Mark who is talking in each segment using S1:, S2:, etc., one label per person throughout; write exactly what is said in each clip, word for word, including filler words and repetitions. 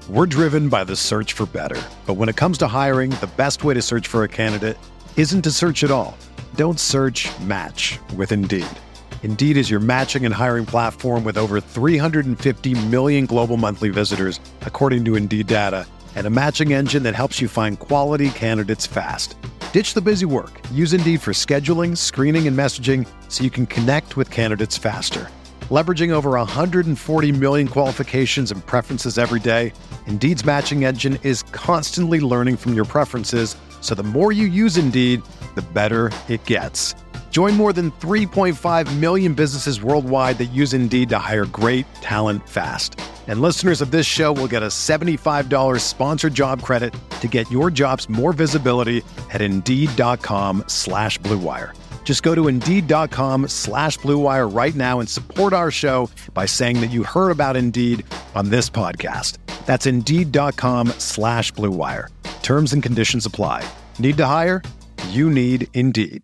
S1: We're driven by the search for better. But when it comes to hiring, the best way to search for a candidate isn't to search at all. Don't search, match with Indeed. Indeed is your matching and hiring platform with over three hundred fifty million global monthly visitors, according to Indeed data, and a matching engine that helps you find quality candidates fast. Ditch the busy work. Use Indeed for scheduling, screening, and messaging so you can connect with candidates faster. Leveraging over one hundred forty million qualifications and preferences every day, Indeed's matching engine is constantly learning from your preferences, so the more you use Indeed, the better it gets. Join more than three point five million businesses worldwide that use Indeed to hire great talent fast. And listeners of this show will get a seventy-five dollars sponsored job credit to get your jobs more visibility at Indeed.com slash Blue Wire. Just go to Indeed.com slash Blue Wire right now and support our show by saying that you heard about Indeed on this podcast. That's Indeed.com slash Blue Wire. Terms and conditions apply. Need to hire? You need Indeed.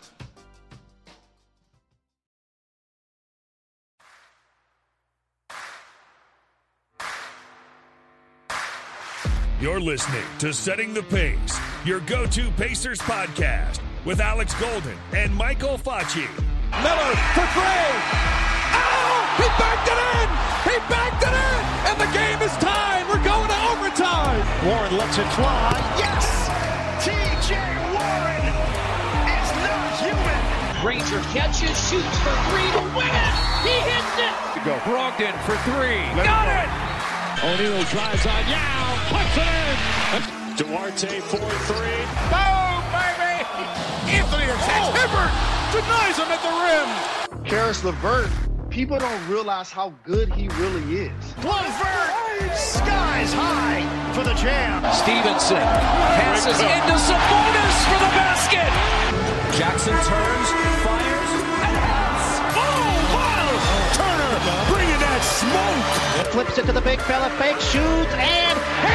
S2: You're listening to Setting the Pace, your go-to Pacers podcast with Alex Golden and Michael Facci.
S3: Miller for three. Oh, he backed it in. He backed it in. And the game is tied. We're going to overtime.
S4: Warren lets it fly.
S5: Yes. T J Warren is not human.
S6: Granger catches, shoots for three to win it. He hits it.
S3: Go. Brogdon for three.
S4: Let
S3: Got
S4: it,
S3: it. O'Neal drives on Yao. Puts it in.
S4: Duarte for three.
S3: Boom, baby. Anthony attacks. Oh. Hibbert denies him at the rim.
S7: Karis LeVert, people don't realize how good he really is.
S5: LeVert, skies high for the jam.
S6: Stevenson passes into Sabonis for the basket. Jackson turns, fires, and hits.
S5: Oh, Miles Turner, bringing that smoke.
S8: Flips it to the big fella, fake shoots, and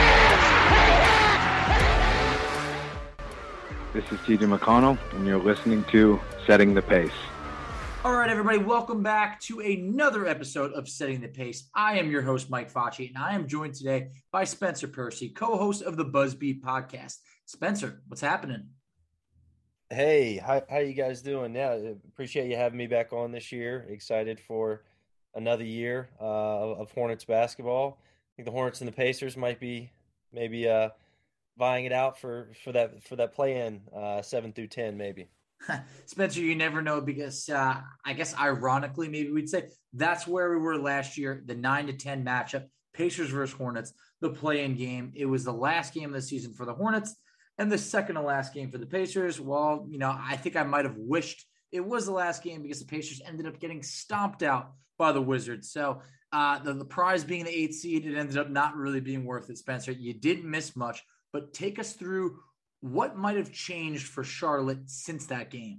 S8: hits!
S9: This is T J McConnell, and you're listening to Setting the Pace.
S10: All right, everybody, welcome back to another episode of Setting the Pace. I am your host, Mike Facci, and I am joined today by Spencer Percy, co-host of the BuzzBeat podcast. Spencer, what's happening?
S11: Hey, how how you guys doing? Yeah, appreciate you having me back on this year. Excited for another year uh, of, of Hornets basketball. I think the Hornets and the Pacers might be maybe uh, vying it out for, for that for that play-in uh, seven through ten, maybe.
S10: Spencer, you never know because uh, I guess ironically, maybe we'd say that's where we were last year, the nine to ten matchup, Pacers versus Hornets, the play-in game. It was the last game of the season for the Hornets and the second to last game for the Pacers. Well, you know, I think I might have wished it was the last game because the Pacers ended up getting stomped out by the Wizards. So uh, the, the prize being the eighth seed, it ended up not really being worth it, Spencer. You didn't miss much, but take us through what might have changed for Charlotte since that game.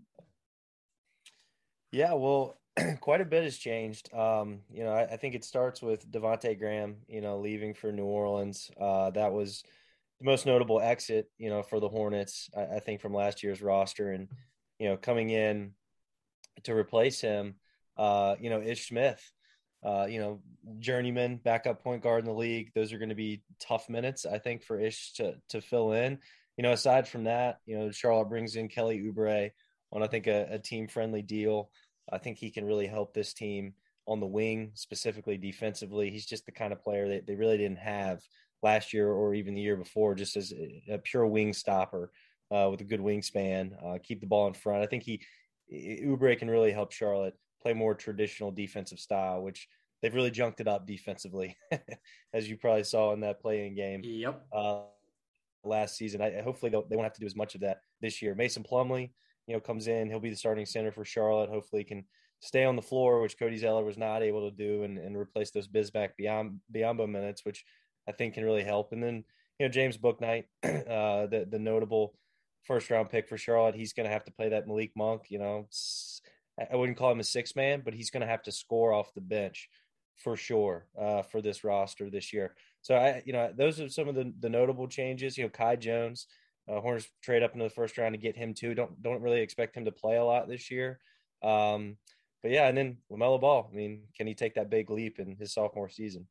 S11: Yeah, well, quite a bit has changed. Um, you know, I, I think it starts with Devontae Graham, you know, leaving for New Orleans. Uh, that was the most notable exit, you know, for the Hornets, I, I think, from last year's roster. And, you know, coming in to replace him, uh, you know, Ish Smith, uh, you know, journeyman, backup point guard in the league. Those are going to be tough minutes, I think, for Ish to to fill in. You know, aside from that, you know, Charlotte brings in Kelly Oubre on, I think, a, a team-friendly deal. I think he can really help this team on the wing, specifically defensively. He's just the kind of player that they really didn't have last year or even the year before, just as a, a pure wing stopper uh, with a good wingspan, uh, keep the ball in front. I think he Oubre can really help Charlotte play more traditional defensive style, which they've really junked it up defensively, as you probably saw in that play-in game.
S10: Yep.
S11: Uh, last season. I hopefully they won't have to do as much of that this year. Mason Plumlee, you know, comes in. He'll be the starting center for Charlotte. Hopefully he can stay on the floor, which Cody Zeller was not able to do, and, and replace those Bismack Biyombo minutes, which I think can really help. And then, you know, James Bouknight, uh, the, the notable first-round pick for Charlotte, he's going to have to play that Malik Monk. You know, I wouldn't call him a six-man, but he's going to have to score off the bench for sure uh, for this roster this year. So, I, you know, those are some of the, the notable changes. You know, Kai Jones, uh, Hornets trade up into the first round to get him too. Don't don't really expect him to play a lot this year. Um, but, yeah, and then LaMelo Ball. I mean, can he take that big leap in his sophomore season?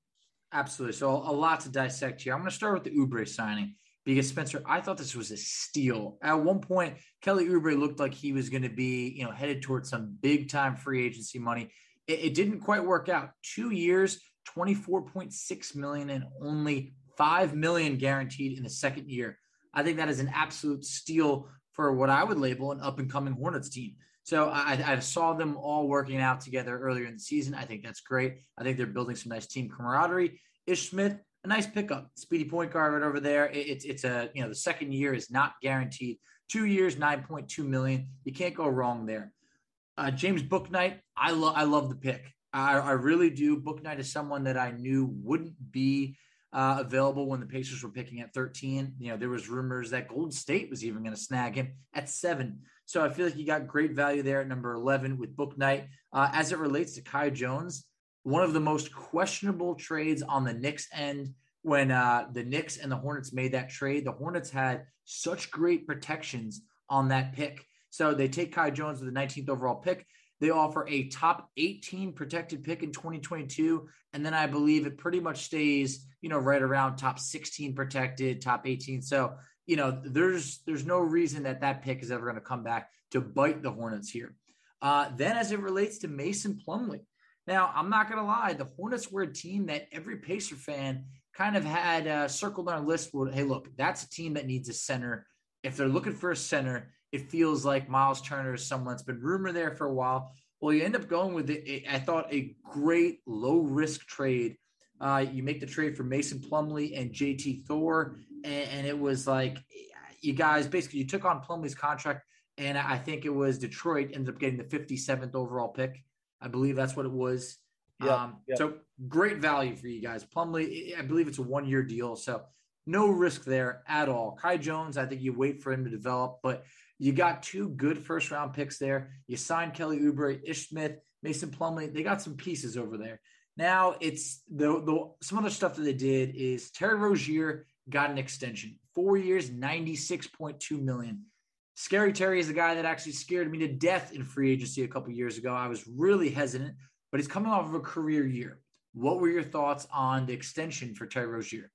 S10: Absolutely. So a lot to dissect here. I'm going to start with the Oubre signing because, Spencer, I thought this was a steal. At one point, Kelly Oubre looked like he was going to be, you know, headed towards some big time free agency money. It, it didn't quite work out. Two years, twenty-four point six million dollars and only five million dollars guaranteed in the second year. I think that is an absolute steal for what I would label an up and coming Hornets team. So I, I saw them all working out together earlier in the season. I think that's great. I think they're building some nice team camaraderie. Ish Smith, a nice pickup, speedy point guard right over there. It, it's it's a you know the second year is not guaranteed. Two years, nine point two million. You can't go wrong there. Uh, James Bouknight, I love I love the pick. I, I really do. Bouknight is someone that I knew wouldn't be uh, available when the Pacers were picking at thirteen. You know there was rumors that Golden State was even going to snag him at seven. So I feel like you got great value there at number eleven with Bouknight. Uh, as it relates to Kai Jones, one of the most questionable trades on the Knicks end when uh, the Knicks and the Hornets made that trade. The Hornets had such great protections on that pick. So they take Kai Jones with the nineteenth overall pick. They offer a top eighteen protected pick in twenty twenty-two. And then I believe it pretty much stays, you know, right around top sixteen protected, top eighteen. So you know, there's there's no reason that that pick is ever going to come back to bite the Hornets here. Uh, then as it relates to Mason Plumlee, now I'm not going to lie, the Hornets were a team that every Pacer fan kind of had uh, circled on a list where, hey, look, that's a team that needs a center. If they're looking for a center, it feels like Miles Turner is someone that's been rumored there for a while. Well, you end up going with, it, I thought, a great low-risk trade. Uh, you make the trade for Mason Plumlee and J T Thor, and, and it was like you guys basically you took on Plumlee's contract, and I think it was Detroit ended up getting the fifty-seventh overall pick. I believe that's what it was.
S11: Yeah,
S10: um,
S11: yeah.
S10: So great value for you guys. Plumlee, I believe it's a one-year deal, so no risk there at all. Kai Jones, I think you wait for him to develop, but you got two good first-round picks there. You signed Kelly Oubre, Ish Smith, Mason Plumlee. They got some pieces over there. Now it's the, the some other stuff that they did is Terry Rozier got an extension, four years, ninety-six point two million dollars. Scary Terry is the guy that actually scared me to death in free agency a couple years ago. I was really hesitant, but he's coming off of a career year. What were your thoughts on the extension for Terry Rozier?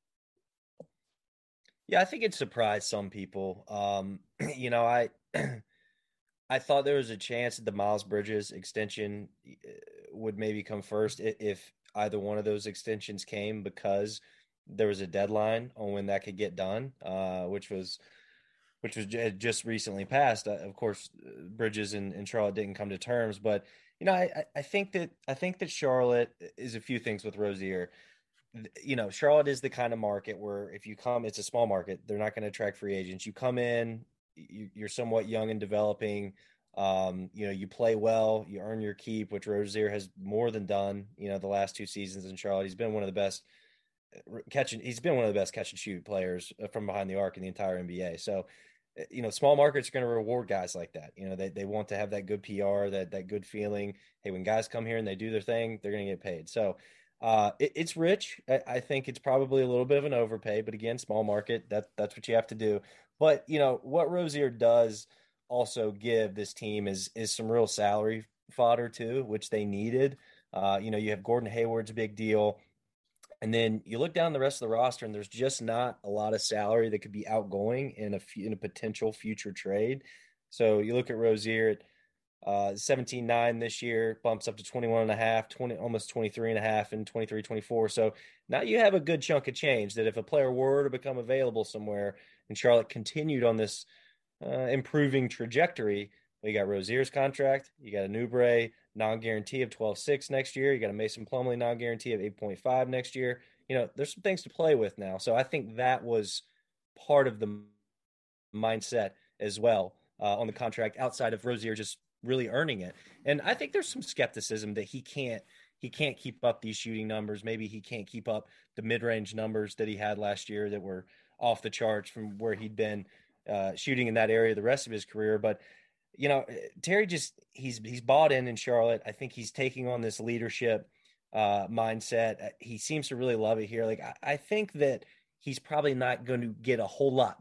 S11: Yeah, I think it surprised some people. Um, you know, I I thought there was a chance that the Miles Bridges extension would maybe come first if either one of those extensions came, because there was a deadline on when that could get done, uh, which was which was just recently passed. Uh, of course, Bridges and, and Charlotte didn't come to terms, but you know, I, I think that I think that Charlotte is a few things with Rozier. You know, Charlotte is the kind of market where if you come, it's a small market. They're not going to attract free agents. You come in, you, you're somewhat young and developing. Um, you know, you play well, you earn your keep, which Rozier has more than done, you know, the last two seasons in Charlotte. He's been one of the best catching. He's been one of the best catch and shoot players from behind the arc in the entire N B A. So, you know, small markets are going to reward guys like that. You know, they, they want to have that good P R, that, that good feeling. Hey, when guys come here and they do their thing, they're going to get paid. So, Uh, it, it's rich. I, I think it's probably a little bit of an overpay, but again, small market, that, that's what you have to do. But, you know, what Rozier does also give this team is is some real salary fodder too, which they needed. Uh, you know, you have Gordon Hayward's a big deal. And then you look down the rest of the roster and there's just not a lot of salary that could be outgoing in a, in a potential future trade. So you look at Rozier at Uh, seventeen nine this year, bumps up to twenty-one and a half, twenty, almost twenty-three and a half, and twenty-three twenty-four. So now you have a good chunk of change that if a player were to become available somewhere and Charlotte continued on this uh, improving trajectory, well, you got Rozier's contract, you got a Oubre non-guarantee of twelve six next year, you got a Mason Plumlee non-guarantee of eight point five next year. You know, there's some things to play with now. So I think that was part of the mindset as well uh, on the contract outside of Rozier just really earning it. And I think there's some skepticism that he can't he can't keep up these shooting numbers. Maybe he can't keep up the mid-range numbers that he had last year that were off the charts from where he'd been uh, shooting in that area the rest of his career. But, you know, Terry just he's he's bought in in Charlotte. I think he's taking on this leadership uh, mindset. He seems to really love it here. Like I, I think that he's probably not going to get a whole lot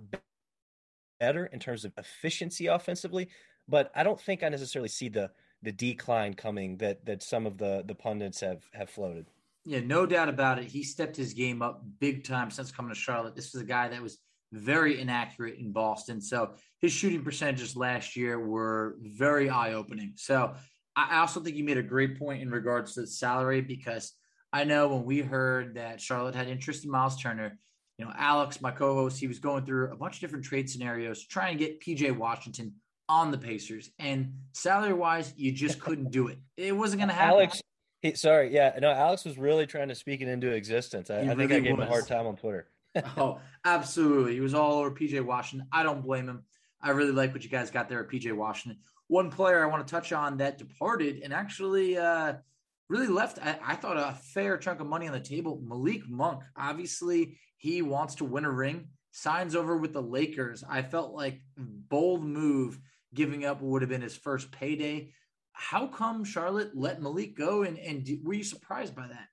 S11: better in terms of efficiency offensively, but I don't think I necessarily see the the decline coming that that some of the the pundits have have floated.
S10: Yeah, no doubt about it. He stepped his game up big time since coming to Charlotte. This was a guy that was very inaccurate in Boston. So his shooting percentages last year were very eye-opening. So I also think you made a great point in regards to the salary, because I know when we heard that Charlotte had interest in Miles Turner, you know, Alex, my co-host, he was going through a bunch of different trade scenarios trying to get P J Washington on the Pacers. And salary-wise, you just couldn't do it. It wasn't going to happen.
S11: Alex, he, sorry, yeah, no, Alex was really trying to speak it into existence. I, I think really I gave was. him a hard time on Twitter.
S10: Oh, absolutely. He was all over P J Washington. I don't blame him. I really like what you guys got there at P J Washington. One player I want to touch on that departed and actually uh, really left, I, I thought, a fair chunk of money on the table, Malik Monk. Obviously, he wants to win a ring, signs over with the Lakers. I felt like bold move giving up what would have been his first payday. How come Charlotte let Malik go, and, and were you surprised by that?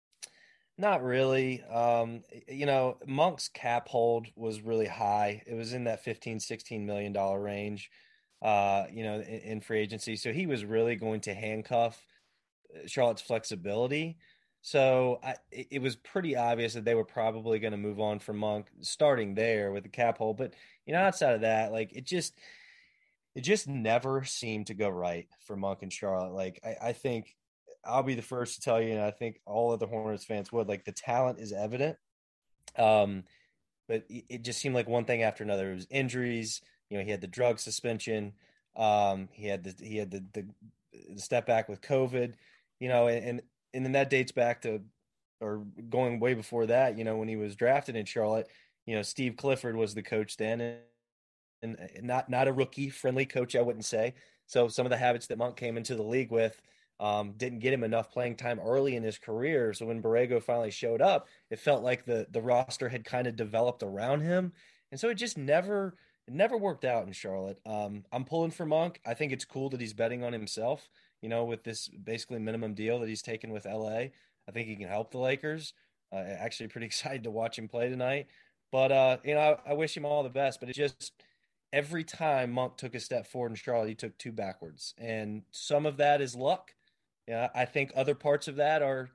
S11: Not really. Um, you know, Monk's cap hold was really high. It was in that fifteen, sixteen million dollars range, uh, you know, in, in free agency. So he was really going to handcuff Charlotte's flexibility. So I, it was pretty obvious that they were probably going to move on from Monk starting there with the cap hold. But, you know, outside of that, like it just, it just never seemed to go right for Monk and Charlotte. Like I, I think, I'll be the first to tell you, and I think all other Hornets fans would, like the talent is evident. Um, but it just seemed like one thing after another. It was injuries. You know, he had the drug suspension. Um, he had the, he had the, the, the step back with COVID, you know, and, and then that dates back to, or going way before that, you know, when he was drafted in Charlotte, you know, Steve Clifford was the coach then, and, and not, not a rookie friendly coach, I wouldn't say. So some of the habits that Monk came into the league with, Um, didn't get him enough playing time early in his career. So when Borrego finally showed up, it felt like the the roster had kind of developed around him. And so it just never it never worked out in Charlotte. Um, I'm pulling for Monk. I think it's cool that he's betting on himself, you know, with this basically minimum deal that he's taken with L A. I think he can help the Lakers. Uh, actually pretty excited to watch him play tonight. But, uh, you know, I, I wish him all the best. But it just every time Monk took a step forward in Charlotte, he took two backwards. And some of that is luck. Yeah, I think other parts of that are,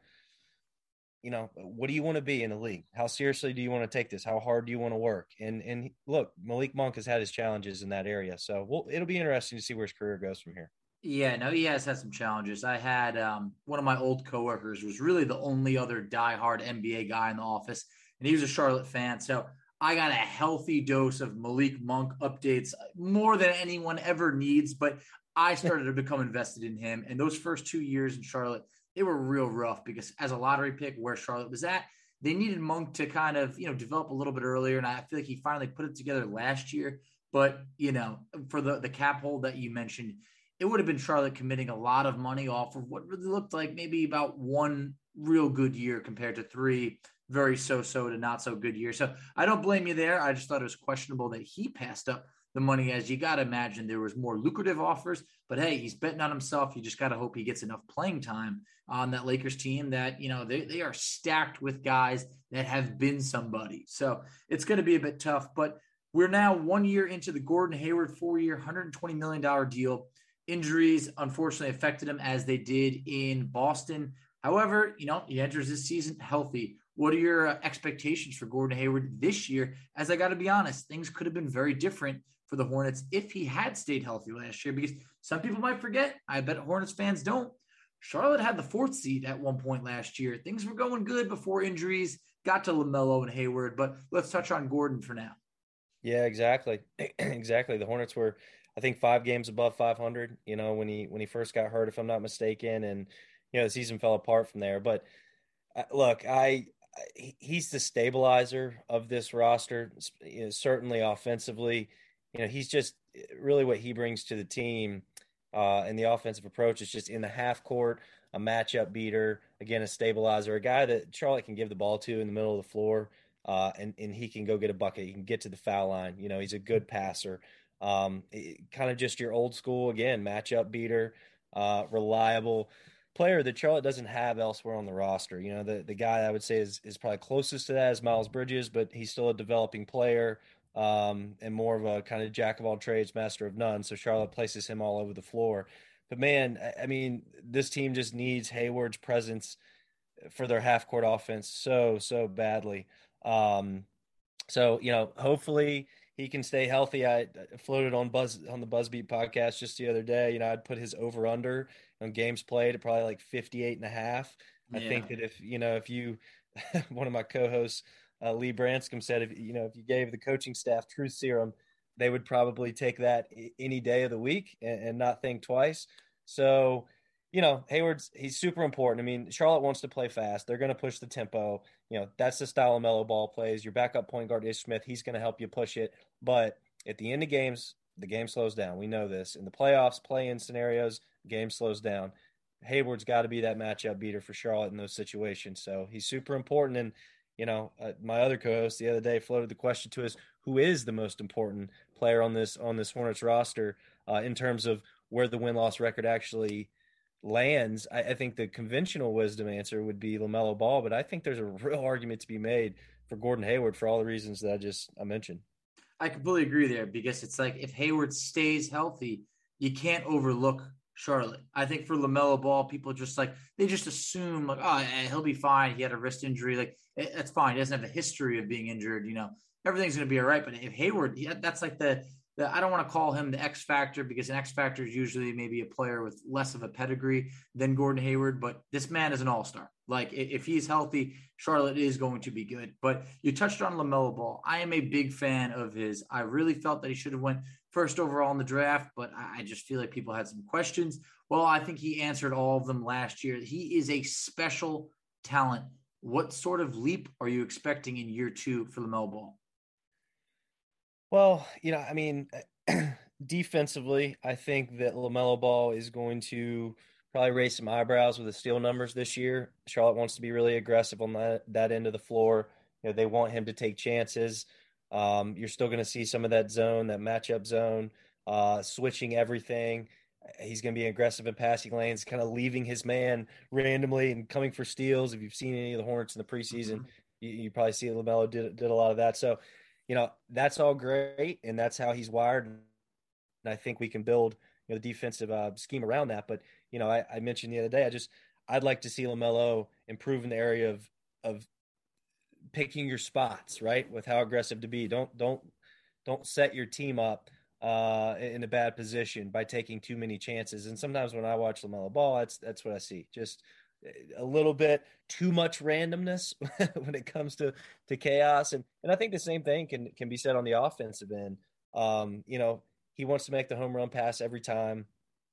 S11: you know, what do you want to be in the league? How seriously do you want to take this? How hard do you want to work? And and look, Malik Monk has had his challenges in that area. So we'll, it'll be interesting to see where his career goes from here.
S10: Yeah, no, he has had some challenges. I had um, one of my old coworkers was really the only other diehard N B A guy in the office, and he was a Charlotte fan. So I got a healthy dose of Malik Monk updates, more than anyone ever needs, but I started to become invested in him. And those first two years in Charlotte, they were real rough because as a lottery pick where Charlotte was at, they needed Monk to kind of, you know, develop a little bit earlier. And I feel like he finally put it together last year. But, you know, for the, the cap hold that you mentioned, it would have been Charlotte committing a lot of money off of what really looked like maybe about one real good year compared to three very so-so to not so good years. So I don't blame you there. I just thought it was questionable that he passed up the money, as you got to imagine there was more lucrative offers, but hey, he's betting on himself. You just got to hope he gets enough playing time on that Lakers team that, you know, they, they are stacked with guys that have been somebody. So it's going to be a bit tough, but we're now one year into the Gordon Hayward four-year, one hundred twenty million dollars deal. Injuries, unfortunately, affected him as they did in Boston. However, you know, he enters this season healthy. What are your expectations for Gordon Hayward this year? As I got to be honest, things could have been very different for the Hornets if he had stayed healthy last year, because some people might forget, I bet Hornets fans don't, Charlotte had the fourth seed at one point last year. Things were going good before injuries got to LaMelo and Hayward, but let's touch on Gordon for now.
S11: Yeah, exactly. Exactly. The Hornets were, I think, five games above five hundred, you know, when he when he first got hurt, if I'm not mistaken, and, you know, the season fell apart from there. But uh, look, I, I he's the stabilizer of this roster, you know, certainly offensively. You know, he's just really what he brings to the team uh, in the offensive approach is just in the half court, a matchup beater, again, a stabilizer, a guy that Charlotte can give the ball to in the middle of the floor, uh, and, and he can go get a bucket. He can get to the foul line. You know, he's a good passer. Um, kind of just your old school, again, matchup beater, uh, reliable player that Charlotte doesn't have elsewhere on the roster. You know, the, the guy I would say is, is probably closest to that is Miles Bridges, but he's still a developing player. Um, and more of a kind of jack of all trades, master of none. So Charlotte places him all over the floor. But man, I mean, this team just needs Hayward's presence for their half court offense so, so badly. Um, so, you know, hopefully he can stay healthy. I floated on Buzz on the BuzzBeat podcast just the other day. You know, I'd put his over under on games played at probably like fifty-eight and a half. Yeah. I think that if, you know, if you, one of my co-hosts, uh, Lee Branscombe said, if, you know, if you gave the coaching staff truth serum, they would probably take that any day of the week and, and not think twice. So, you know, Hayward's, he's super important. I mean, Charlotte wants to play fast. They're going to push the tempo. You know, that's the style LaMelo Ball plays. Your backup point guard, Ish Smith, he's going to help you push it. But at the end of games, the game slows down. We know this. In the playoffs, play-in scenarios, game slows down. Hayward's got to be that matchup beater for Charlotte in those situations. So he's super important. And, you know, uh, my other co-host the other day floated the question to us, who is the most important player on this on this Hornets roster uh, in terms of where the win-loss record actually lands? I, I think the conventional wisdom answer would be LaMelo Ball, but I think there's a real argument to be made for Gordon Hayward for all the reasons that I just I mentioned.
S10: I completely agree there, because it's like if Hayward stays healthy, you can't overlook Charlotte. I think for LaMelo Ball, people just like, they just assume like, oh, he'll be fine. He had a wrist injury. Like, that's fine. He doesn't have a history of being injured. You know, everything's going to be all right. But if Hayward, that's like the, the, I don't want to call him the X factor, because an X factor is usually maybe a player with less of a pedigree than Gordon Hayward. But this man is an all-star. Like, if he's healthy, Charlotte is going to be good. But you touched on LaMelo Ball. I am a big fan of his. I really felt that he should have went first overall in the draft, but I just feel like people had some questions. Well, I think he answered all of them last year. He is a special talent. What sort of leap are you expecting in year two for LaMelo Ball?
S11: Well, you know, I mean, defensively, I think that LaMelo Ball is going to probably raise some eyebrows with the steal numbers this year. Charlotte wants to be really aggressive on that, that end of the floor. You know, they want him to take chances. Um, you're still going to see some of that zone, that matchup zone, uh, switching everything. He's going to be aggressive in passing lanes, kind of leaving his man randomly and coming for steals. If you've seen any of the Hornets in the preseason, mm-hmm. you, you probably see LaMelo did, did a lot of that. So, you know, that's all great, and that's how he's wired. And I think we can build, you know, the defensive uh, scheme around that. But, you know, I, I mentioned the other day, I just I'd like to see LaMelo improve in the area of of picking your spots, right, with how aggressive to be. Don't don't don't set your team up uh, in a bad position by taking too many chances. And sometimes when I watch LaMelo Ball, that's that's what I see. Just a little bit too much randomness when it comes to to chaos. And and I think the same thing can can be said on the offensive end. Um, you know, he wants to make the home run pass every time.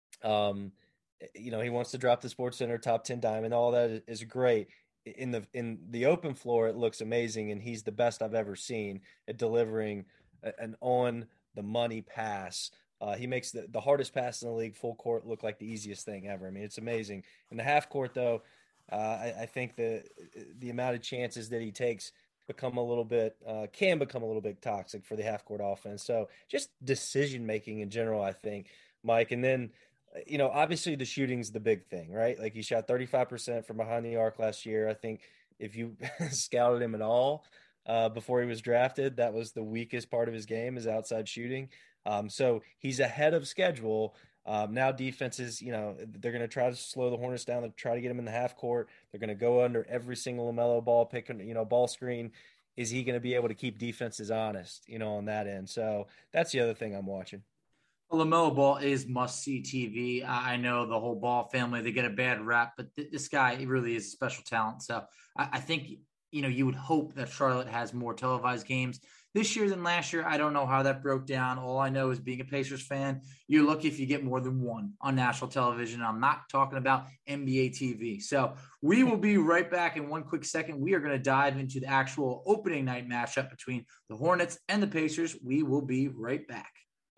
S11: Um, you know, he wants to drop the SportsCenter top ten diamond. All that is great. In the in the open floor, it looks amazing, and he's the best I've ever seen at delivering an on-the-money pass. Uh, he makes the, the hardest pass in the league full court look like the easiest thing ever. I mean, it's amazing. In the half court, though, uh, I, I think the the amount of chances that he takes become a little bit uh, can become a little bit toxic for the half court offense. So just decision making in general, I think, Mike. And then, you know, obviously the shooting's the big thing, right? Like, he shot thirty-five percent from behind the arc last year. I think if you scouted him at all uh, before he was drafted, that was the weakest part of his game, is outside shooting. Um, so he's ahead of schedule. Um, now defenses, you know, they're going to try to slow the Hornets down. They'll try to get him in the half court. They're going to go under every single LaMelo Ball pick, you know, ball screen. Is he going to be able to keep defenses honest, you know, on that end? So that's the other thing I'm watching.
S10: LaMelo Ball is must-see T V. I know the whole Ball family, they get a bad rap, but th- this guy, he really is a special talent. So I, I think, you know, you would hope that Charlotte has more televised games this year than last year. I don't know how that broke down. All I know is, being a Pacers fan, you're lucky if you get more than one on national television. I'm not talking about N B A T V. So we will be right back in one quick second. We are going to dive into the actual opening night matchup between the Hornets and the Pacers. We will be right back.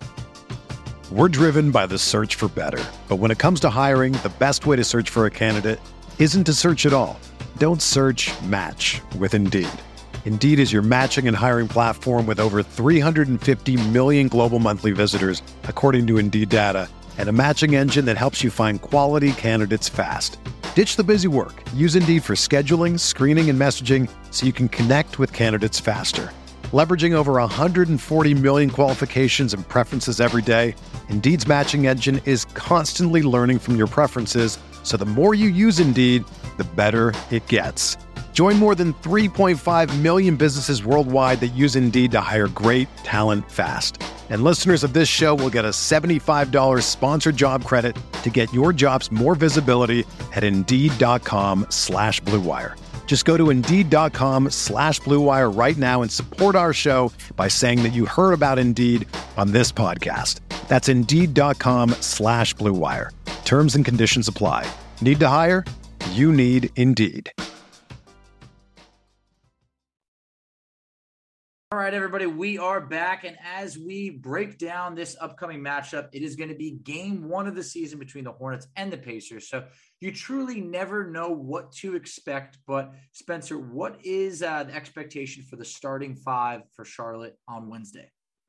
S1: We're driven by the search for better. But when it comes to hiring, the best way to search for a candidate isn't to search at all. Don't search, match with Indeed. Indeed is your matching and hiring platform with over three hundred fifty million global monthly visitors, according to Indeed data, and a matching engine that helps you find quality candidates fast. Ditch the busy work. Use Indeed for scheduling, screening, and messaging so you can connect with candidates faster. Leveraging over one hundred forty million qualifications and preferences every day, Indeed's matching engine is constantly learning from your preferences So the more you use Indeed, the better it gets. Join more than three point five million businesses worldwide that use Indeed to hire great talent fast. And listeners of this show will get a seventy-five dollars sponsored job credit to get your jobs more visibility at Indeed.com slash Blue Wire. Just go to Indeed.com slash Blue Wire right now and support our show by saying that you heard about Indeed on this podcast. That's Indeed.com slash Blue Wire. Terms and conditions apply. Need to hire? You need Indeed.
S10: All right, everybody, we are back, and as we break down this upcoming matchup, it is going to be game one of the season between the Hornets and the Pacers. So you truly never know what to expect, but Spencer, what is uh, the expectation for the starting five for Charlotte on Wednesday?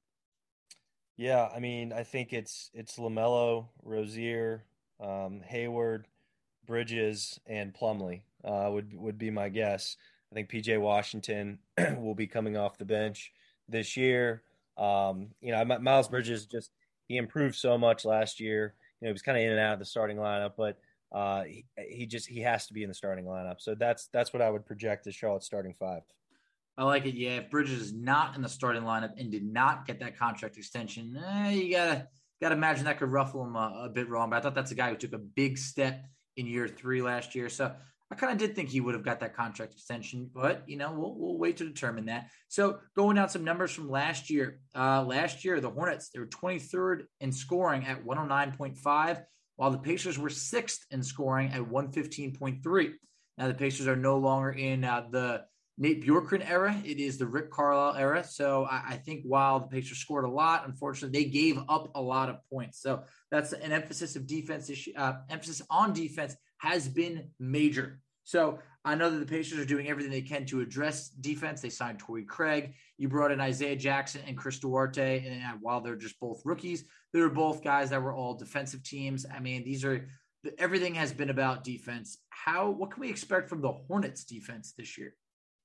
S11: Yeah, I mean, I think it's it's LaMelo, Rozier, um, Hayward, Bridges, and Plumlee uh, would would be my guess. I think P J Washington will be coming off the bench this year. Um, you know, Miles Bridges just he improved so much last year. You know, he was kind of in and out of the starting lineup, but uh, he, he just he has to be in the starting lineup. So that's that's what I would project as Charlotte's starting five.
S10: I like it. Yeah, if Bridges is not in the starting lineup and did not get that contract extension, eh, you gotta gotta imagine that could ruffle him a, a bit wrong. But I thought that's a guy who took a big step in year three last year. So I kind of did think he would have got that contract extension, but, you know, we'll we'll wait to determine that. So going down some numbers from last year. Uh, last year, the Hornets, they were twenty-third in scoring at one oh nine point five, while the Pacers were sixth in scoring at one fifteen point three. Now, the Pacers are no longer in uh, the Nate Bjorkgren era. It is the Rick Carlisle era. So I, I think while the Pacers scored a lot, unfortunately, they gave up a lot of points. So that's an emphasis of defense issue. Uh, emphasis on defense has been major. So I know that the Pacers are doing everything they can to address defense. They signed Torrey Craig. You brought in Isaiah Jackson and Chris Duarte. And while they're just both rookies, they were both guys that were all defensive teams. I mean, these are everything has been about defense. How, what can we expect from the Hornets defense this year?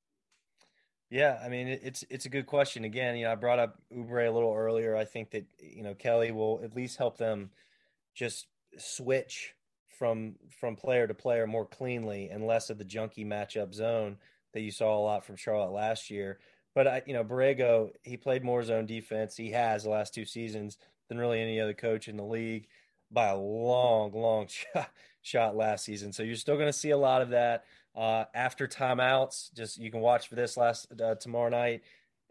S11: Yeah, I mean, it's it's a good question. Again, you know, I brought up Oubre a little earlier. I think that, you know, Kelly will at least help them just switch from from player to player more cleanly and less of the junky matchup zone that you saw a lot from Charlotte last year. But, I, you know, Borrego, he played more zone defense. He has the last two seasons than really any other coach in the league by a long, long shot, shot last season. So you're still going to see a lot of that. Uh, after timeouts, just you can watch for this last uh, tomorrow night.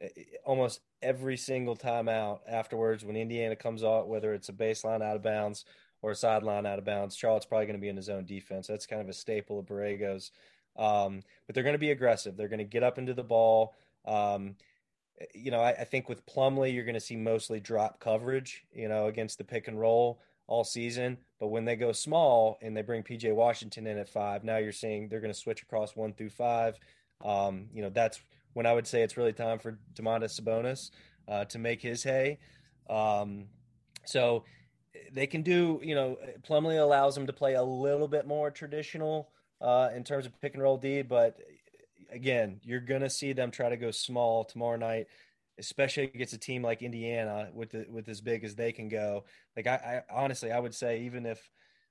S11: Almost every single timeout afterwards, when Indiana comes out, whether it's a baseline out of bounds or a sideline out of bounds, Charlotte's probably going to be in his own defense. That's kind of a staple of Borrego's. Um, but they're going to be aggressive. They're going to get up into the ball. Um, you know, I, I think with Plumlee, you're going to see mostly drop coverage, you know, against the pick and roll all season. But when they go small and they bring P J Washington in at five, now you're seeing they're going to switch across one through five. Um, you know, that's when I would say it's really time for Domantas Sabonis uh, to make his hay. Um, so they can do, you know, Plumlee allows them to play a little bit more traditional uh, in terms of pick and roll D. But again, you're going to see them try to go small tomorrow night, especially against a team like Indiana with the, with as big as they can go. Like I, I honestly, I would say even if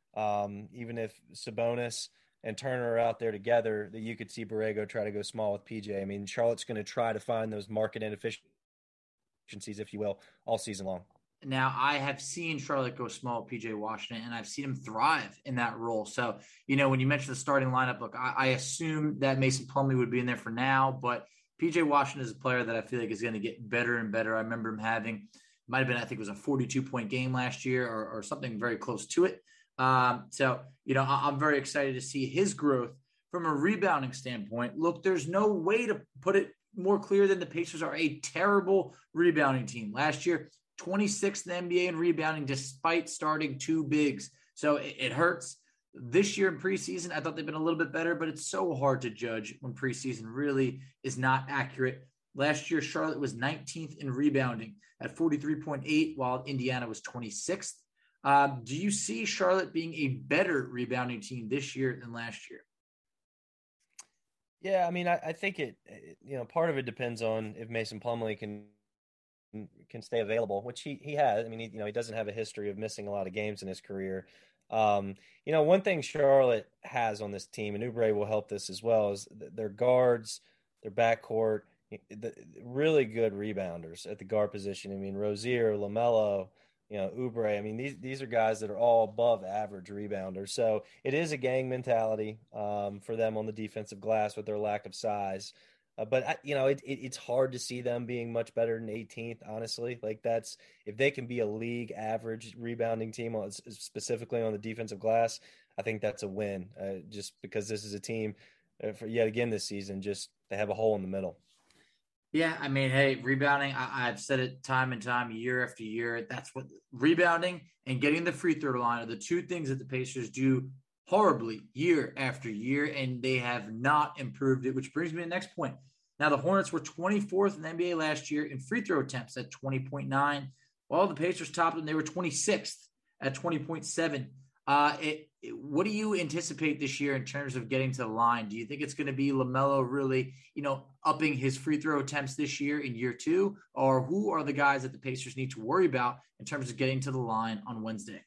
S11: um, even if Sabonis and Turner are out there together, that you could see Borrego try to go small with P J. I mean, Charlotte's going to try to find those market inefficiencies, if you will, all season long.
S10: Now, I have seen Charlotte go small with P J Washington, and I've seen him thrive in that role. So, you know, when you mentioned the starting lineup, look, I, I assume that Mason Plumlee would be in there for now, but P J Washington is a player that I feel like is going to get better and better. I remember him having, might have been, I think it was a forty-two point game last year or, or something very close to it. Um, so, you know, I, I'm very excited to see his growth from a rebounding standpoint. Look, there's no way to put it more clear than the Pacers are a terrible rebounding team. Last year, twenty-sixth in the N B A in rebounding despite starting two bigs. So it, it hurts. This year in preseason, I thought they've been a little bit better, but it's so hard to judge when preseason really is not accurate. Last year, Charlotte was nineteenth in rebounding at forty-three point eight, while Indiana was twenty-sixth. Um, do you see Charlotte being a better rebounding team this year than last year?
S11: Yeah, I mean, I, I think it, you know, part of it depends on if Mason Plumlee can can stay available, which he, he has. I mean, he, you know, he doesn't have a history of missing a lot of games in his career. Um, you know, one thing Charlotte has on this team, and Oubre will help this as well, is their guards, their backcourt, the really good rebounders at the guard position. I mean, Rozier, LaMelo, you know, Oubre. I mean, these these are guys that are all above average rebounders. So it is a gang mentality um, for them on the defensive glass with their lack of size. Uh, but you know, it, it, it's hard to see them being much better than eighteenth. Honestly, like that's if they can be a league average rebounding team, on, specifically on the defensive glass, I think that's a win. Uh, just because this is a team uh, for yet again this season, just they have a hole in the middle.
S10: Yeah, I mean, hey, rebounding, I, I've said it time and time, year after year. That's what rebounding and getting the free throw line are the two things that the Pacers do horribly year after year, and they have not improved it, which brings me to the next point. Now, the Hornets were twenty-fourth in the N B A last year in free throw attempts at twenty point nine, while the Pacers topped them. They were twenty-sixth at twenty point seven. Uh, it, it, what do you anticipate this year in terms of getting to the line? Do you think it's going to be LaMelo really, you know, upping his free throw attempts this year in year two? Or who are the guys that the Pacers need to worry about in terms of getting to the line on Wednesday?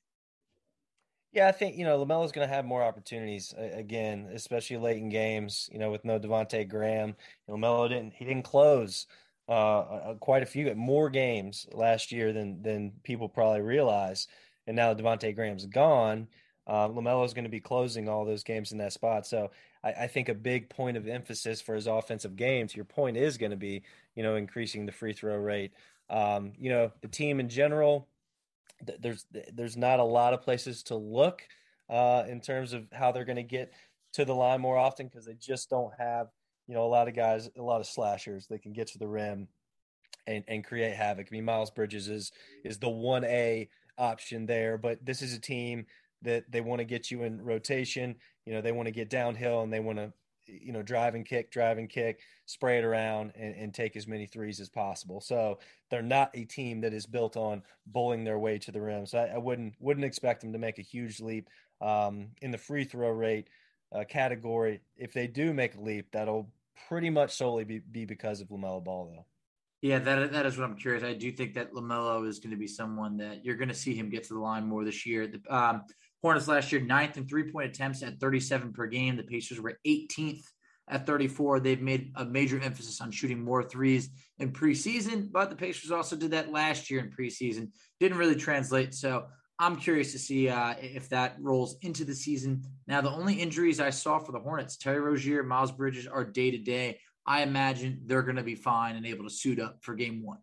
S11: Yeah, I think, you know, LaMelo's going to have more opportunities uh, again, especially late in games, you know, with no Devontae Graham. LaMelo didn't, he didn't close uh, quite a few, more games last year than, than people probably realize. And now Devontae Graham's gone. Uh, LaMelo is going to be closing all those games in that spot. So I, I think a big point of emphasis for his offensive game, to your point, is going to be, you know, increasing the free throw rate. Um, you know, the team in general, th- there's there's not a lot of places to look uh, in terms of how they're going to get to the line more often because they just don't have, you know, a lot of guys, a lot of slashers that can get to the rim and, and create havoc. I mean, Miles Bridges is is the one A option there, but this is a team that they want to get you in rotation. You know, they want to get downhill and they want to, you know, drive and kick, drive and kick, spray it around and, and take as many threes as possible. So they're not a team that is built on bowling their way to the rim. So I, I wouldn't, wouldn't expect them to make a huge leap um, in the free throw rate uh, category. If they do make a leap, that'll pretty much solely be, be because of LaMelo Ball though.
S10: Yeah, that that is what I'm curious. I do think that LaMelo is going to be someone that you're going to see him get to the line more this year. The um, Hornets last year, ninth in three-point attempts at thirty-seven per game. The Pacers were eighteenth at thirty-four. They've made a major emphasis on shooting more threes in preseason, but the Pacers also did that last year in preseason. Didn't really translate, so I'm curious to see uh, if that rolls into the season. Now, the only injuries I saw for the Hornets, Terry Rozier, Miles Bridges, are day-to-day. I imagine they're going to be fine and able to suit up for game one.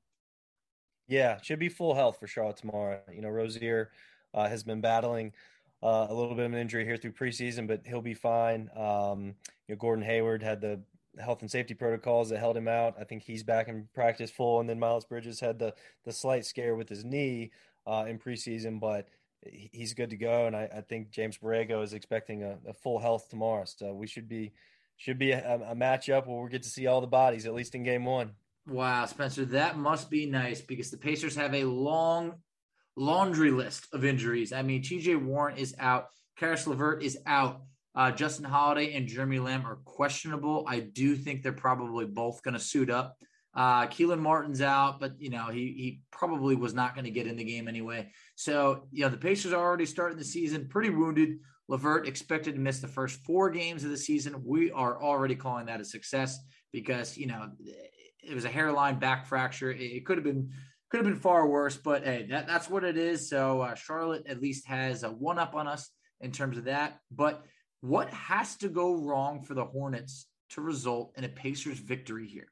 S11: Yeah, should be full health for Charlotte tomorrow. You know, Rozier uh, has been battling uh, a little bit of an injury here through preseason, but he'll be fine. Um, you know, Gordon Hayward had the health and safety protocols that held him out. I think he's back in practice full. And then Miles Bridges had the the slight scare with his knee uh, in preseason, but he's good to go. And I, I think James Borrego is expecting a, a full health tomorrow. So we should be Should be a, a matchup where we get to see all the bodies, at least in game one.
S10: Wow, Spencer, that must be nice because the Pacers have a long laundry list of injuries. I mean, T J Warren is out. Karis LeVert is out. Uh, Justin Holiday and Jeremy Lamb are questionable. I do think they're probably both going to suit up. Uh, Keelan Martin's out, but, you know, he he probably was not going to get in the game anyway. So, you know, the Pacers are already starting the season pretty wounded. LeVert expected to miss the first four games of the season. We are already calling that a success because, you know, it was a hairline back fracture. It could have been could have been far worse, but hey, that, that's what it is. So uh, Charlotte at least has a one up on us in terms of that. But what has to go wrong for the Hornets to result in a Pacers victory here?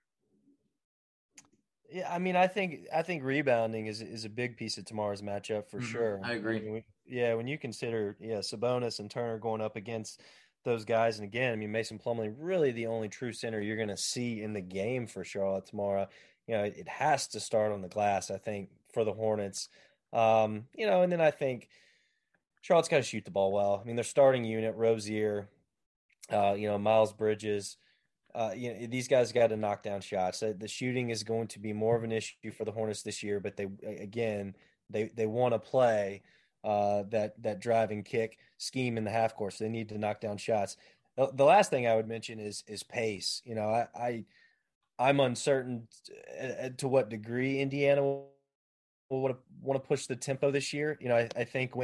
S11: Yeah, I mean, I think I think rebounding is is a big piece of tomorrow's matchup for mm-hmm. sure.
S10: I agree.
S11: I mean, we, yeah, when you consider yeah Sabonis and Turner going up against those guys, and again, I mean Mason Plumlee, really the only true center you're going to see in the game for Charlotte tomorrow. You know, it, it has to start on the glass, I think, for the Hornets. Um, you know, and then I think Charlotte's got to shoot the ball well. I mean, their starting unit, Rozier, uh, you know, Miles Bridges. Uh, you know, these guys got to knock down shots. The shooting is going to be more of an issue for the Hornets this year, but they again they they want to play uh, that that drive and kick scheme in the half court. So they need to knock down shots. The, the last thing I would mention is is pace. You know, I, I I'm uncertain to, to what degree Indiana will want to want to push the tempo this year. You know, I, I think when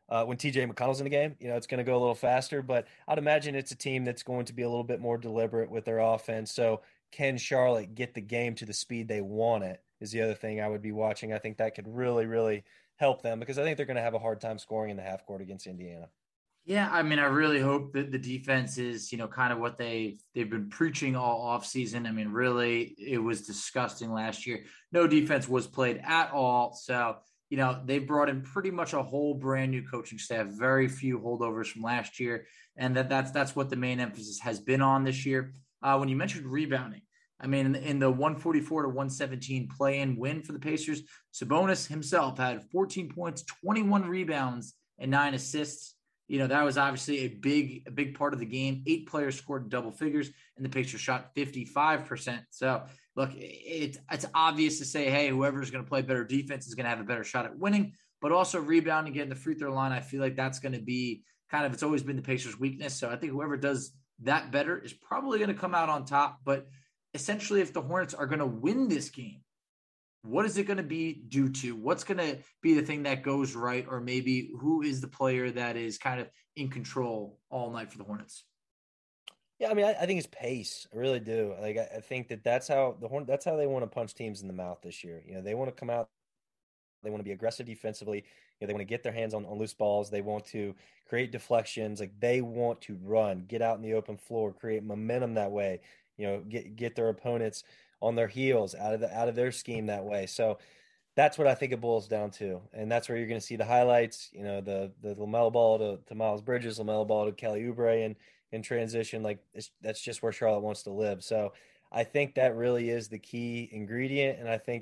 S11: uh, when T J McConnell's in the game. You know, it's going to go a little faster, but I'd imagine it's a team that's going to be a little bit more deliberate with their offense. So can Charlotte get the game to the speed they want it is the other thing I would be watching. I think that could really, really help them because I think they're going to have a hard time scoring in the half court against Indiana.
S10: Yeah, I mean, I really hope that the defense is, you know, kind of what they they've been preaching all off season. I mean, really, it was disgusting last year. No defense was played at all. So, you know, they brought in pretty much a whole brand new coaching staff, very few holdovers from last year, and that that's that's what the main emphasis has been on this year. Uh, when you mentioned rebounding, I mean, in the, in the one forty-four to one seventeen play-in win for the Pacers, Sabonis himself had fourteen points, twenty-one rebounds, and nine assists. You know, that was obviously a big, a big part of the game. Eight players scored in double figures, and the Pacers shot fifty-five percent. So, look, it's it's obvious to say, hey, whoever's going to play better defense is going to have a better shot at winning. But also rebounding, getting the free throw line, I feel like that's going to be kind of, it's always been the Pacers' weakness. So I think whoever does that better is probably going to come out on top. But essentially, if the Hornets are going to win this game, what is it going to be due to? What's going to be the thing that goes right? Or maybe who is the player that is kind of in control all night for the Hornets?
S11: Yeah, I mean, I, I think it's pace. I really do. Like, I, I think that that's how the Horn, that's how they want to punch teams in the mouth this year. You know, they want to come out. They want to be aggressive defensively. You know, they want to get their hands on, on loose balls. They want to create deflections. Like, they want to run, get out in the open floor, create momentum that way. You know, get get their opponents on their heels out of the out of their scheme that way. So that's what I think it boils down to. And that's where you're going to see the highlights, you know, the the LaMelo ball to, to Miles Bridges, LaMelo ball to Kelly Oubre and in transition. Like it's, that's just where Charlotte wants to live. So I think that really is the key ingredient. And I think,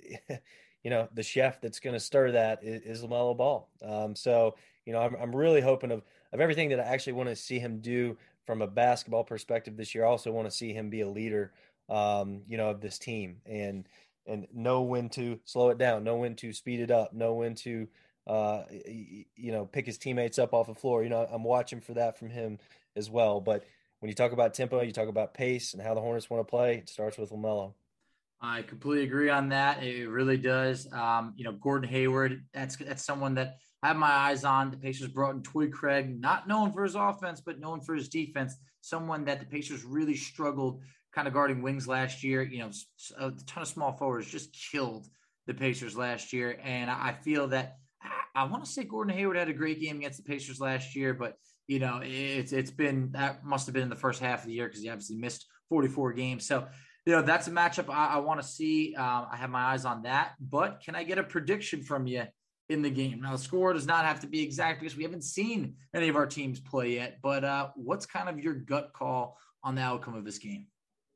S11: you know, the chef that's going to stir that is, is LaMelo Ball. Um, so, you know, I'm I'm really hoping of, of everything that I actually want to see him do from a basketball perspective this year. I also want to see him be a leader um, you know, of this team and, and know when to slow it down, know when to speed it up, know when to, uh, you know, pick his teammates up off the floor. You know, I'm watching for that from him as well. But when you talk about tempo, you talk about pace and how the Hornets want to play, it starts with LaMelo.
S10: I completely agree on that. It really does. Um, you know, Gordon Hayward, that's, that's someone that I have my eyes on. The Pacers brought in Torrey Craig, not known for his offense, but known for his defense. Someone that the Pacers really struggled kind of guarding wings last year. You know, a ton of small forwards just killed the Pacers last year. And I feel that I want to say Gordon Hayward had a great game against the Pacers last year, but you know, it's, it's been, that must've been in the first half of the year because he obviously missed forty-four games. So, you know, that's a matchup I, I want to see. Um, I have my eyes on that, but can I get a prediction from you in the game? Now the score does not have to be exact because we haven't seen any of our teams play yet, but uh, what's kind of your gut call on the outcome of this game?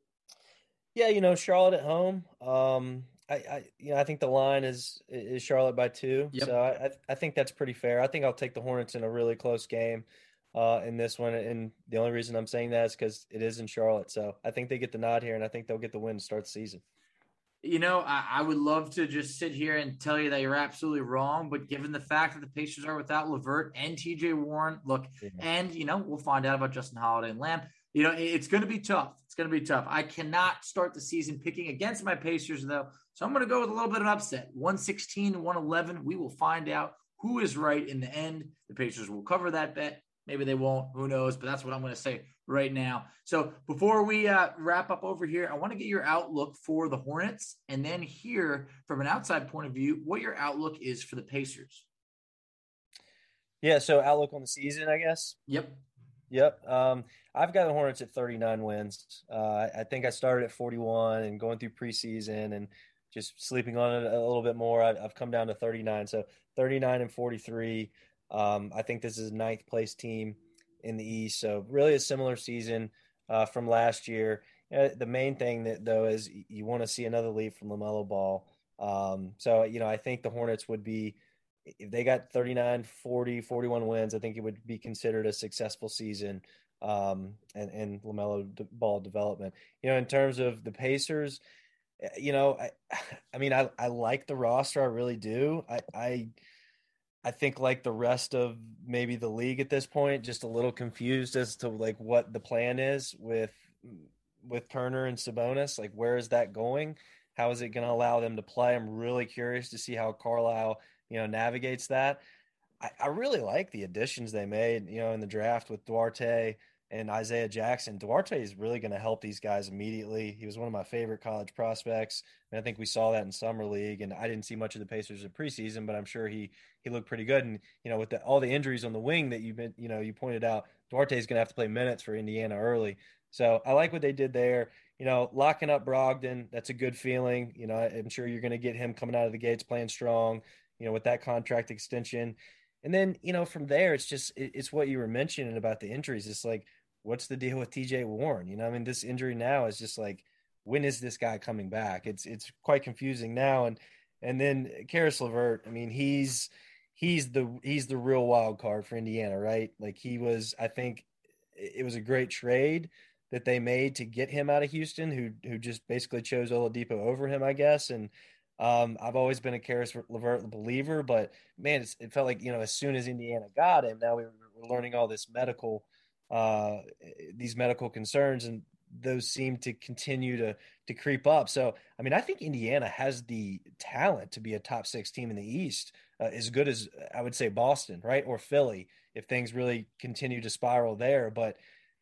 S11: Yeah, you know, Charlotte at home. Um, I, I, you know, I think the line is is Charlotte by two. Yep. So I, I think that's pretty fair. I think I'll take the Hornets in a really close game uh, in this one. And the only reason I'm saying that is because it is in Charlotte. So I think they get the nod here, and I think they'll get the win to start the season.
S10: You know, I, I would love to just sit here and tell you that you're absolutely wrong, but given the fact that the Pacers are without LeVert and T J Warren, look, yeah. and, you know, we'll find out about Justin Holiday and Lamb. You know, it's going to be tough. It's going to be tough. I cannot start the season picking against my Pacers, though. So I'm going to go with a little bit of an upset. one sixteen to one eleven. We will find out who is right in the end. The Pacers will cover that bet. Maybe they won't. Who knows? But that's what I'm going to say right now. So before we uh, wrap up over here, I want to get your outlook for the Hornets and then hear from an outside point of view what your outlook is for the Pacers.
S11: Yeah, so outlook on the season, I guess.
S10: Yep.
S11: Yep. Um, I've got the Hornets at thirty-nine wins. Uh, I think I started at forty-one and going through preseason and just sleeping on it a little bit more. I've, I've come down to thirty-nine. So thirty-nine and forty-three. Um, I think this is a ninth place team in the East. So really a similar season uh, from last year. Uh, the main thing that though is you want to see another lead from LaMelo Ball. Um, so, you know, I think the Hornets would be, if they got thirty-nine, forty, forty-one wins, I think it would be considered a successful season um, and, and LaMelo Ball development. You know, in terms of the Pacers, you know, I, I mean, I, I like the roster. I really do. I, I, I think like the rest of maybe the league at this point, just a little confused as to like what the plan is with, with Turner and Sabonis. Like, where is that going? How is it going to allow them to play? I'm really curious to see how Carlisle, you know, navigates that. I, I really like the additions they made, you know, in the draft with Duarte and Isaiah Jackson. Duarte is really going to help these guys immediately. He was one of my favorite college prospects, and I think we saw that in summer league. And I didn't see much of the Pacers in preseason, but I'm sure he he looked pretty good. And you know, with the, all the injuries on the wing that you've been, you know, you pointed out, Duarte is going to have to play minutes for Indiana early. So I like what they did there. You know, locking up Brogdon, that's a good feeling. You know, I'm sure you're going to get him coming out of the gates playing strong, you know, with that contract extension. And then, you know, from there, it's just, it's what you were mentioning about the injuries. It's like, what's the deal with T J Warren? You know, I mean, this injury now is just like, when is this guy coming back? It's, it's quite confusing now. And, and then Karis LeVert, I mean, he's, he's the, he's the real wild card for Indiana, right? Like he was, I think it was a great trade that they made to get him out of Houston, who who just basically chose Oladipo over him, I guess. And um, I've always been a Karis LeVert believer, but man, it's, it felt like, you know, as soon as Indiana got him, now we were, we're learning all this medical, uh, these medical concerns, and those seem to continue to to creep up. So, I mean, I think Indiana has the talent to be a top six team in the East, uh, as good as I would say Boston, right, or Philly, if things really continue to spiral there. But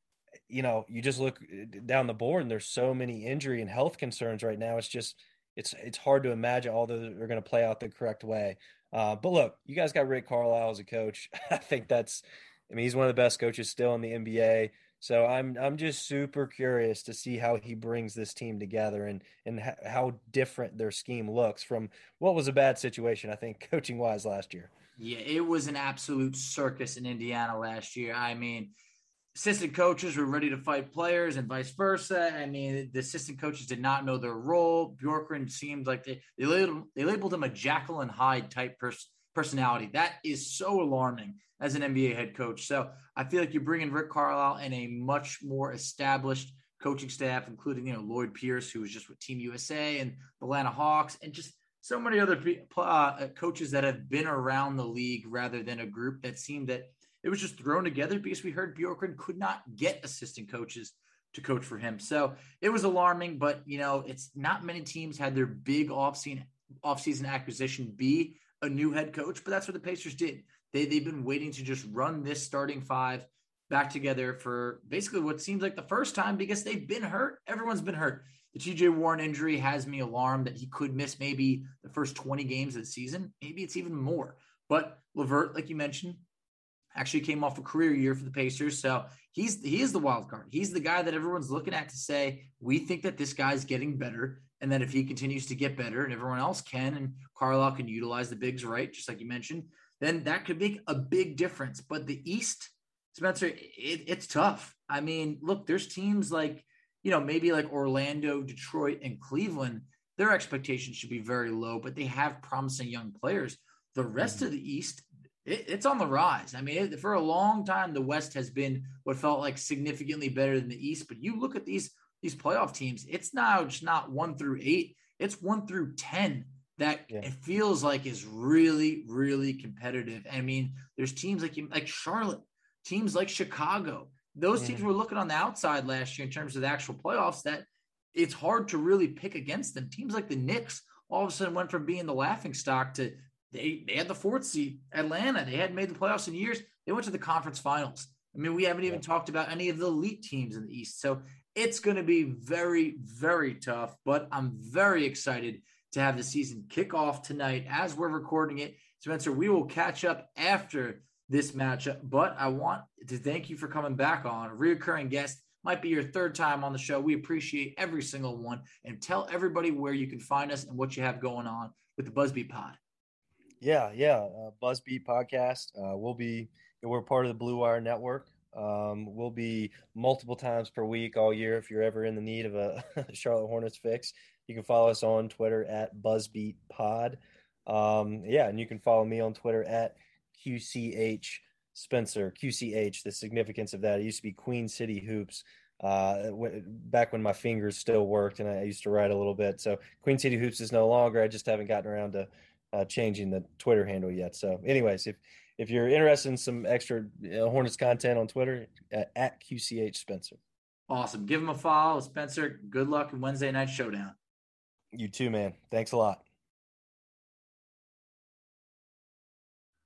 S11: you know, you just look down the board and there's so many injury and health concerns right now. It's just, it's, it's hard to imagine all those are going to play out the correct way. Uh, but look, you guys got Rick Carlisle as a coach. I think that's, I mean, he's one of the best coaches still in the N B A. So I'm, I'm just super curious to see how he brings this team together and, and ha- how different their scheme looks from what was a bad situation, I think, coaching wise last year.
S10: Yeah, it was an absolute circus in Indiana last year. I mean, assistant coaches were ready to fight players and vice versa. I mean, the assistant coaches did not know their role. Bjorkgren seemed like they they labeled, they labeled him a Jekyll and Hyde type pers- personality. That is so alarming as an N B A head coach. So I feel like you're bringing Rick Carlisle and a much more established coaching staff, including, you know, Lloyd Pierce, who was just with Team U S A and the Atlanta Hawks, and just so many other uh, coaches that have been around the league rather than a group that seemed that it was just thrown together because we heard Bjorkgren could not get assistant coaches to coach for him. So it was alarming, but, you know, it's not many teams had their big offseason, offseason acquisition be a new head coach, but that's what the Pacers did. They, they've been waiting to just run this starting five back together for basically what seems like the first time because they've been hurt. Everyone's been hurt. The T J Warren injury has me alarmed that he could miss maybe the first twenty games of the season. Maybe it's even more. But LeVert, like you mentioned, actually came off a career year for the Pacers. So he's he is the wild card. He's the guy that everyone's looking at to say, we think that this guy's getting better. And that if he continues to get better and everyone else can, and Carlisle can utilize the bigs right, just like you mentioned, then that could make a big difference. But the East, Spencer, it, it's tough. I mean, look, there's teams like, you know, maybe like Orlando, Detroit, and Cleveland. Their expectations should be very low, but they have promising young players. The rest mm-hmm. of the East, it, it's on the rise. I mean, it, for a long time, the West has been what felt like significantly better than the East. But you look at these these playoff teams, it's now just not one through eight. It's one through ten that yeah. it feels like is really, really competitive. I mean, there's teams like like Charlotte, teams like Chicago. Those teams were looking on the outside last year in terms of the actual playoffs that it's hard to really pick against them. Teams like the Knicks all of a sudden went from being the laughing stock to they, they had the fourth seed. Atlanta, they hadn't made the playoffs in years. They went to the conference finals. I mean, we haven't even yeah. talked about any of the elite teams in the East. So it's going to be very, very tough, but I'm very excited to have the season kick off tonight as we're recording it. Spencer, we will catch up after this matchup, but I want to thank you for coming back on. A reoccurring guest, might be your third time on the show. We appreciate every single one, and tell everybody where you can find us and what you have going on with the Buzzbeat Pod.
S11: Yeah, yeah, uh, Buzzbeat Podcast. Uh, we'll be we're part of the Blue Wire Network. Um, we'll be multiple times per week all year. If you're ever in the need of a Charlotte Hornets fix, you can follow us on Twitter at Buzzbeat Pod. Um, yeah, and you can follow me on Twitter at Q C H Spencer, Q C H, the significance of that. It used to be Queen City Hoops uh, w- back when my fingers still worked and I used to write a little bit. So Queen City Hoops is no longer. I just haven't gotten around to uh, changing the Twitter handle yet. So anyways, if if you're interested in some extra uh, Hornets content on Twitter, uh, at Q C H Spencer.
S10: Awesome. Give him a follow. Spencer, good luck in Wednesday Night Showdown.
S11: You too, man. Thanks a lot.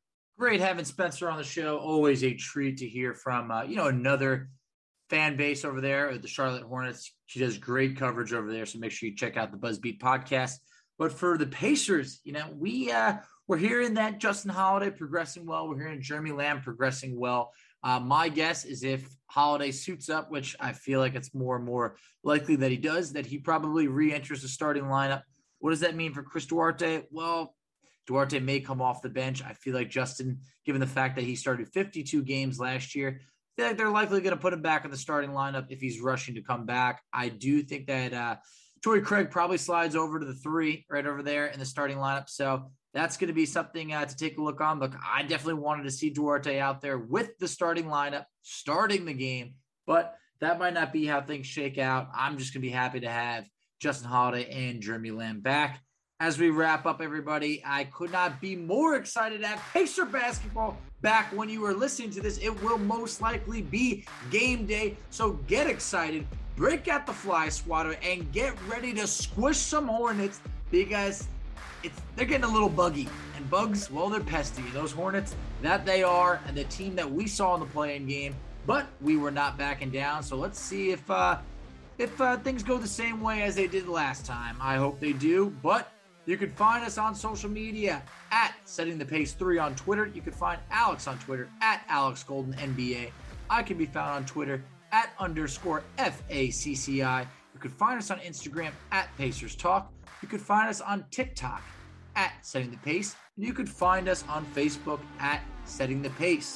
S10: Great having Spencer on the show. Always a treat to hear from, uh, you know, another fan base over there, the Charlotte Hornets. She does great coverage over there, so make sure you check out the BuzzBeat podcast. But for the Pacers, you know, we, uh, we're hearing that Justin Holiday progressing well. We're hearing Jeremy Lamb progressing well. Uh, my guess is if Holiday suits up, which I feel like it's more and more likely that he does, that he probably re-enters the starting lineup. What does that mean for Chris Duarte? Well, Duarte may come off the bench. I feel like Justin, given the fact that he started fifty-two games last year, I feel like they're likely going to put him back in the starting lineup if he's rushing to come back. I do think that uh, Torrey Craig probably slides over to the three right over there in the starting lineup. So that's going to be something uh, to take a look on. Look, I definitely wanted to see Duarte out there with the starting lineup, starting the game, but that might not be how things shake out. I'm just going to be happy to have Justin Holiday and Jeremy Lamb back. As we wrap up, everybody, I could not be more excited to have Pacer basketball back. When you are listening to this, it will most likely be game day. So get excited, break out the fly swatter, and get ready to squish some Hornets because it's they're getting a little buggy. And bugs, well, they're pesty. Those Hornets, that they are, and the team that we saw in the play-in game, but we were not backing down. So let's see if uh, if uh, things go the same way as they did last time. I hope they do, but you can find us on social media at Setting the Pace three on Twitter. You can find Alex on Twitter at Alex Golden N B A. I can be found on Twitter at underscore F A C C I. You can find us on Instagram at Pacers Talk. You can find us on TikTok at Setting the Pace. And you can find us on Facebook at Setting the Pace.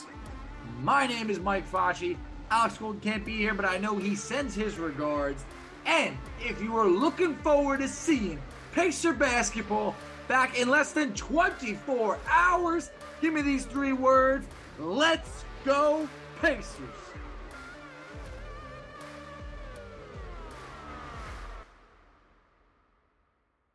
S10: My name is Mike Facci. Alex Golden can't be here, but I know he sends his regards. And if you are looking forward to seeing Pacer basketball back in less than twenty-four hours, give me these three words. Let's go, Pacers.